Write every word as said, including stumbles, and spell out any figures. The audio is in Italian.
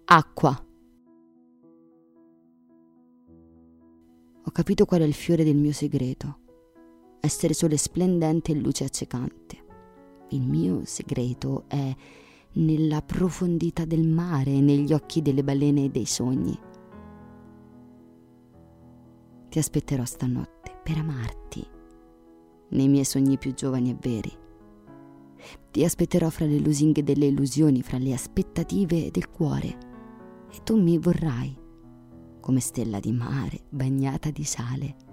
Acqua. Ho capito qual è il fiore del mio segreto. Essere sole splendente e luce accecante. Il mio segreto è nella profondità del mare, negli occhi delle balene e dei sogni. Ti aspetterò stanotte per amarti, nei miei sogni più giovani e veri. Ti aspetterò fra le lusinghe delle illusioni, fra le aspettative del cuore, e tu mi vorrai come stella di mare bagnata di sale.